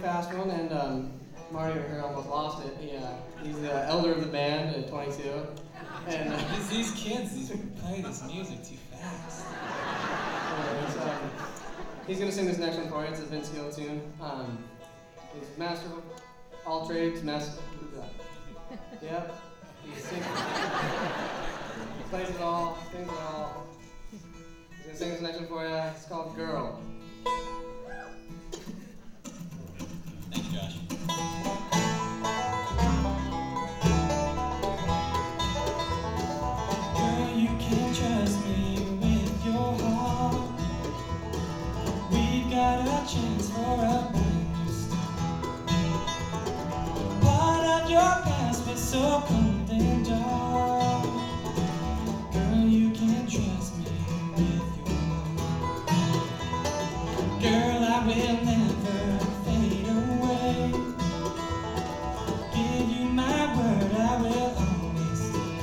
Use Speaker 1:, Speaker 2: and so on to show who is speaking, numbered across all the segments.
Speaker 1: fast one, and Mario here almost lost it. He's the elder of the band at 22, and
Speaker 2: these kids, these play this music too fast.
Speaker 1: anyways, he's gonna sing this next one for you. It's a Vince Gill tune. He's master of all trades, Yep. He sings, plays it all, sings it all. He's gonna sing this next one for you. It's called Girl.
Speaker 2: Thank you, Josh. Girl, you can trust me with your heart. We've got a chance for a brand new start. Part of your past was so cold and dark. Girl, you can trust me with your heart. Girl, I will never fade away. Give you my word, I will always stay.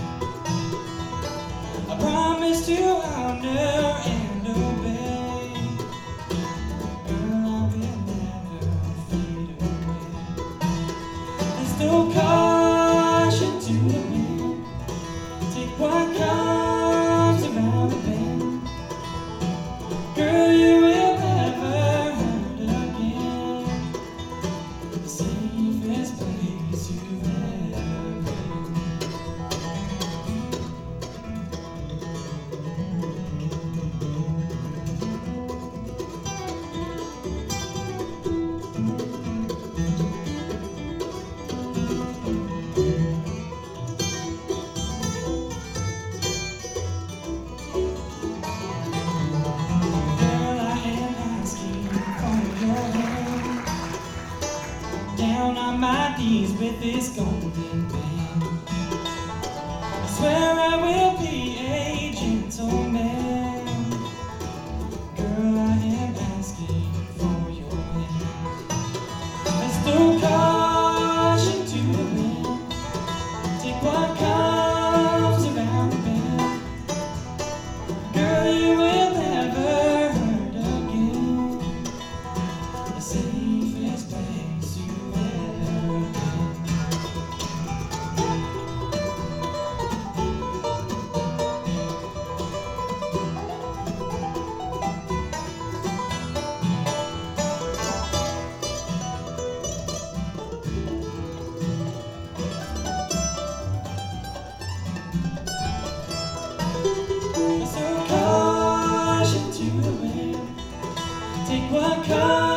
Speaker 2: I promise to honor and obey. Girl, I will never fade away. There's no caution to the wind. Take what comes around the bend. Girl, you will never hurt again. The safest place you've ever been. Girl, I am asking for your hand. Down on my knees with this golden band. I swear I will be a gentleman. Girl, I am asking for your hand. There's no caution to the wind. Take what comes around the bend. Girl, you will never hurt again. The safest place you've ever been. So caution to the wind. Take what comes